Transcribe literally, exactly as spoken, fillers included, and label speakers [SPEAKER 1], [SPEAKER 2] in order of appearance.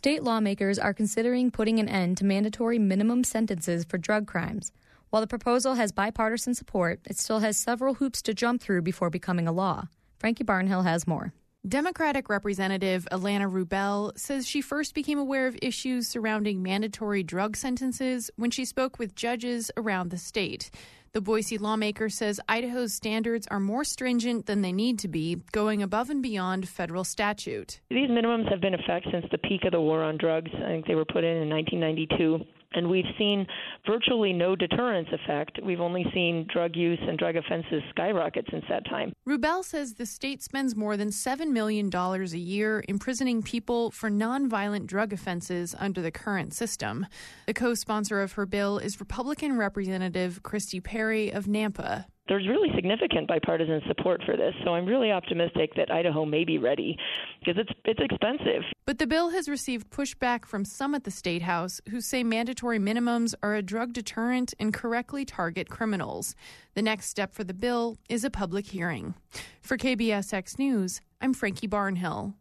[SPEAKER 1] State lawmakers are considering putting an end to mandatory minimum sentences for drug crimes. While the proposal has bipartisan support, it still has several hoops to jump through before becoming a law. Frankie Barnhill has more.
[SPEAKER 2] Democratic Representative Alana Rubel says she first became aware of issues surrounding mandatory drug sentences when she spoke with judges around the state. The Boise lawmaker says Idaho's standards are more stringent than they need to be, going above and beyond federal statute.
[SPEAKER 3] These minimums have been in effect since the peak of the war on drugs. I think they were put in in nineteen ninety-two. And we've seen virtually no deterrence effect. We've only seen drug use and drug offenses skyrocket since that time.
[SPEAKER 2] Rubel says the state spends more than seven million dollars a year imprisoning people for nonviolent drug offenses under the current system. The co-sponsor of her bill is Republican Representative Christy Perry of Nampa.
[SPEAKER 3] There's really significant bipartisan support for this, so I'm really optimistic that Idaho may be ready, because it's it's expensive.
[SPEAKER 2] But the bill has received pushback from some at the State House who say mandatory minimums are a drug deterrent and correctly target criminals. The next step for the bill is a public hearing. For K B S X News, I'm Frankie Barnhill.